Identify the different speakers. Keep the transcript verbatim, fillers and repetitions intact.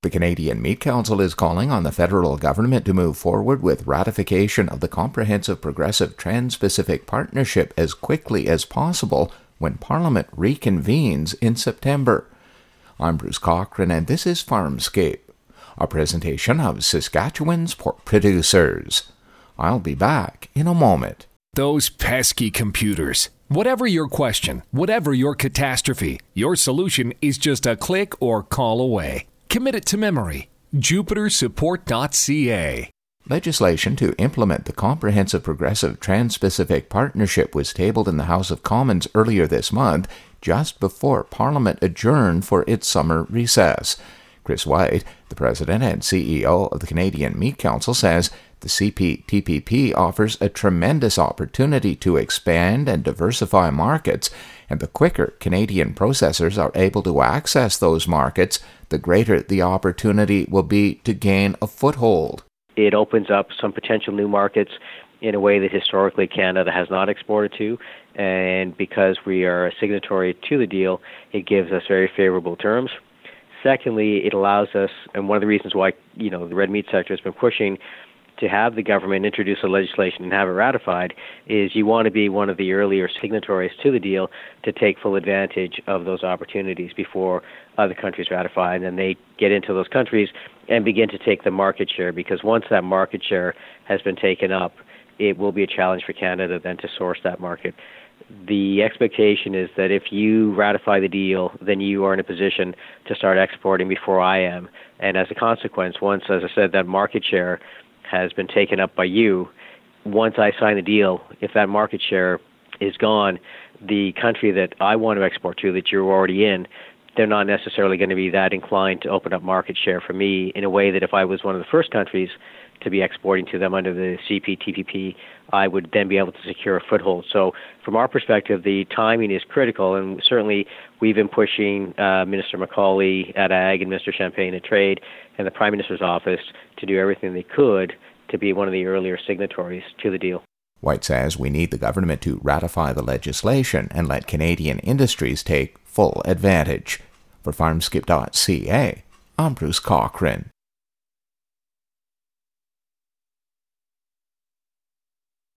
Speaker 1: The Canadian Meat Council is calling on the federal government to move forward with ratification of the Comprehensive Progressive Trans-Pacific Partnership as quickly as possible when Parliament reconvenes in September. I'm Bruce Cochran, and this is Farmscape, a presentation of Saskatchewan's pork producers. I'll be back in a moment.
Speaker 2: Those pesky computers. Whatever your question, whatever your catastrophe, your solution is just a click or call away. Commit it to memory. Jupiter Support dot c a.
Speaker 1: Legislation to implement the Comprehensive Progressive Trans-Pacific Partnership was tabled in the House of Commons earlier this month, just before Parliament adjourned for its summer recess. Chris White, the President and C E O of the Canadian Meat Council, says the C P T P P offers a tremendous opportunity to expand and diversify markets, and the quicker Canadian processors are able to access those markets, the greater the opportunity will be to gain a foothold.
Speaker 3: It opens up some potential new markets in a way that historically Canada has not exported to, and because we are a signatory to the deal, it gives us very favorable terms. Secondly, it allows us, and one of the reasons why, you know, the red meat sector has been pushing to have the government introduce a legislation and have it ratified, is you want to be one of the earlier signatories to the deal to take full advantage of those opportunities before other countries ratify, and then they get into those countries and begin to take the market share, because once that market share has been taken up, it will be a challenge for Canada then to source that market. The expectation is that if you ratify the deal, then you are in a position to start exporting before I am. And as a consequence, once, as I said, that market share has been taken up by you, once I sign the deal, if that market share is gone, the country that I want to export to, that you're already in, they're not necessarily going to be that inclined to open up market share for me in a way that if I was one of the first countries to be exporting to them under the C P T P P, I would then be able to secure a foothold. So from our perspective, the timing is critical, and certainly we've been pushing uh, Minister Macaulay at Ag and Mister Champagne at Trade and the Prime Minister's office to do everything they could to be one of the earlier signatories to the deal.
Speaker 1: White says we need the government to ratify the legislation and let Canadian industries take full advantage. For Farmscape dot c a, I'm Bruce Cochran.